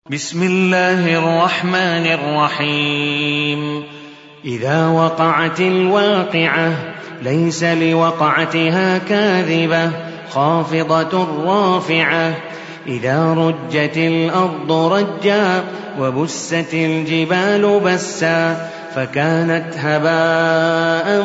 بسم الله الرحمن الرحيم. إذا وقعت الواقعة ليس لوقعتها كاذبة خافضة رافعة. إذا رجت الأرض رجا وبست الجبال بسا فكانت هباء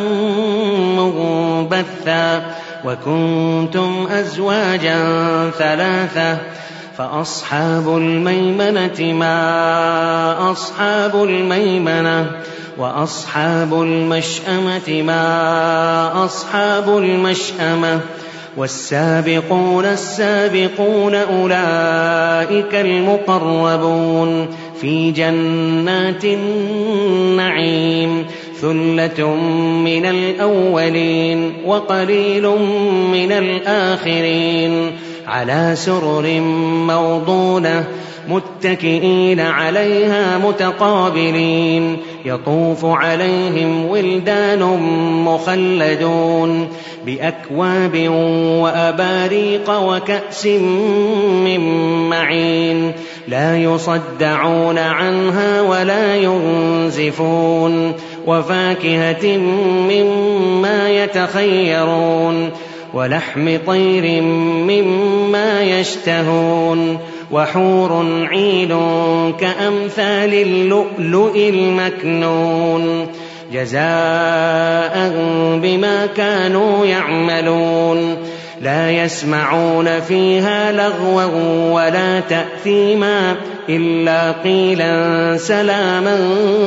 منبثا وكنتم أزواجا ثلاثة فأصحاب الميمنة ما أصحاب الميمنة وأصحاب المشأمة ما أصحاب المشأمة والسابقون السابقون أولئك المقربون في جنات النعيم. ثلة من الأولين وقليل من الآخرين على سرر موضونة متكئين عليها متقابلين يطوف عليهم ولدان مخلدون بأكواب وأباريق وكأس من معين لا يصدعون عنها ولا ينزفون وفاكهة مما يتخيرون ولحم طير مما يشتهون وحور عين كأمثال اللؤلؤ المكنون جزاء بما كانوا يعملون. لا يسمعون فيها لغوا ولا تأثيما إلا قيلا سلاما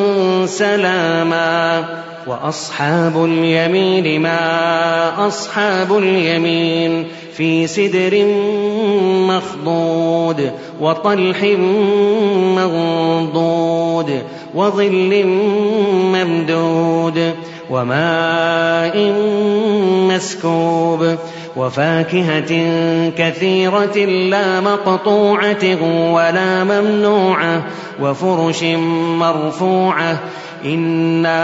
سلاما. وأصحاب اليمين ما أصحاب اليمين في سدر مخضود وطلح منضود وظل ممدود وماء مسكوب وفاكهة كثيرة لا مقطوعة ولا ممنوعة وفرش مرفوعة. إنا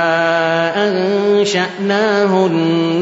أنشأناهن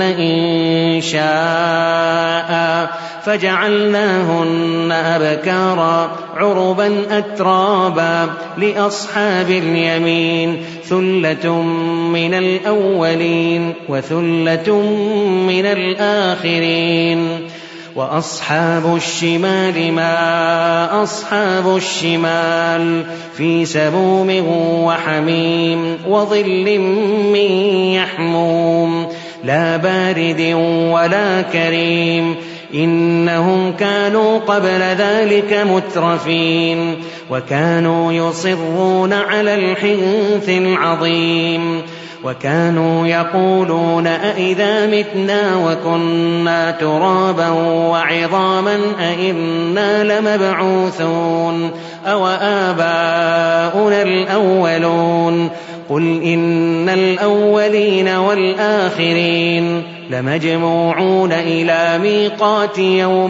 إنشاء فجعلناهن أبكارا عربا أترابا لأصحاب اليمين ثلة من الأولين وثلة من الآخرين. وأصحاب الشمال ما أصحاب الشمال في سموم وحميم وظل من يحموم لا بارد ولا كريم. إنهم كانوا قبل ذلك مترفين وكانوا يصرون على الحنث العظيم وكانوا يقولون أئذا متنا وكنا ترابا وعظاما أئنا لمبعوثون أو آباؤنا الأولون. قل إن الأولين والآخرين لمجموعون إلى ميقات يوم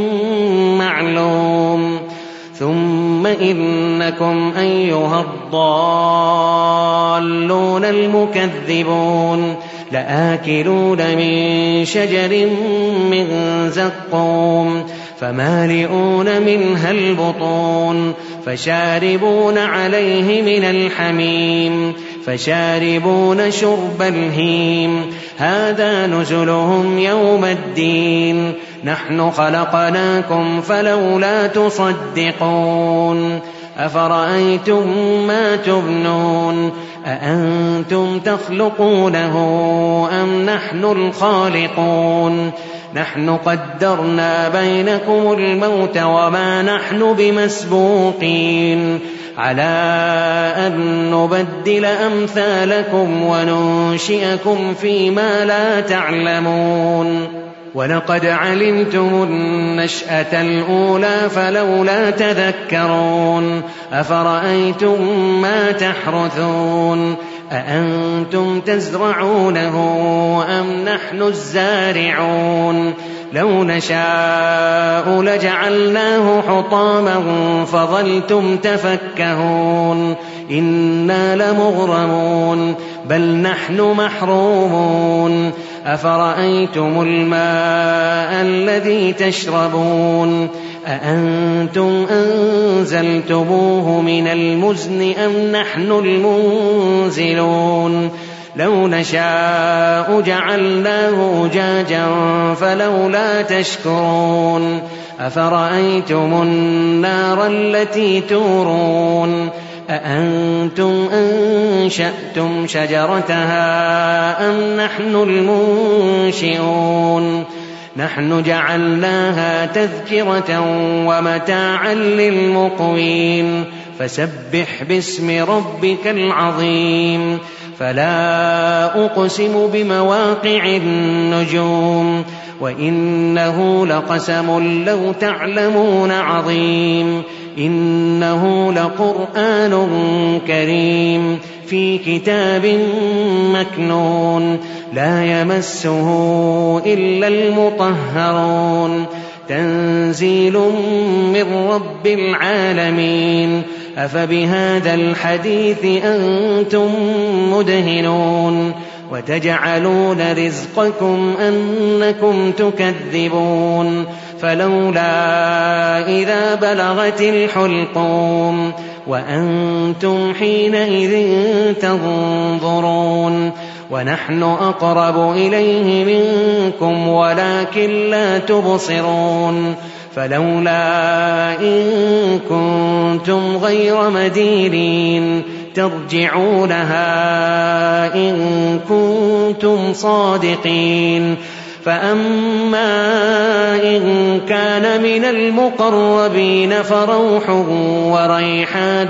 معلوم. ثم إنكم أيها الضالون المكذبون لآكلون من شجر من زقوم فمالئون منها البطون فشاربون عليه من الحميم فشاربون شرب الهيم. هذا نزلهم يوم الدين نحن خلقناكم فلولا تصدقون. أفرأيتم ما تبنون أأنتم تخلقونه أم نحن الخالقون. نحن قدرنا بينكم الموت وما نحن بمسبوقين على أن نبدل أمثالكم وننشئكم فيما لا تعلمون. ولقد علمتم النشأة الأولى فلولا تذكرون. أفرأيتم ما تحرثون أأنتم تزرعونه أم نحن الزارعون. لو نشاء لجعلناه حطاما فظلتم تفكهون. إنا لمغرمون بل نحن محرومون. أفرأيتم الماء الذي تشربون أأنتم أنزلتموه من المزن أم نحن المنزلون لو نشاء جعلناه أجاجا فلولا تشكرون أفرأيتم النار التي تورون أأنتم أنشأتم شجرتها أم نحن المنشئون نحن جعلناها تذكرة ومتاعا للمقوين فسبح باسم ربك العظيم فلا أقسم بمواقع النجوم وإنه لقسم لو تعلمون عظيم إنه لقرآن كريم في كتاب مكنون لا يمسه إلا المطهرون تنزيل من رب العالمين أفبهذا الحديث أنتم مدهنون وتجعلون رزقكم أنكم تكذبون فلولا إذا بلغت الحلقوم وأنتم حينئذ تنظرون ونحن أقرب إليه منكم ولكن لا تبصرون فلولا إن كنتم غير مدينين ترجعونها إن كنتم صادقين فأما إن كان من المقربين فروح وريحان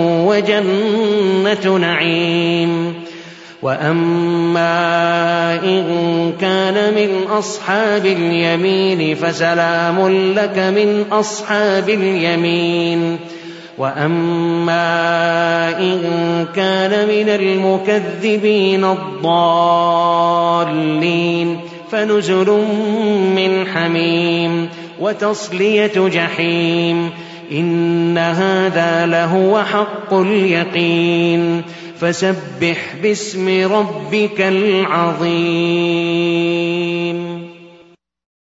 وجنة نعيم وأما إن كان من أصحاب اليمين فسلام لك من أصحاب اليمين وأما إن كان من المكذبين الضالين فنزل من حميم وتصلية جحيم إن هذا لهو حق اليقين فسبح باسم ربك العظيم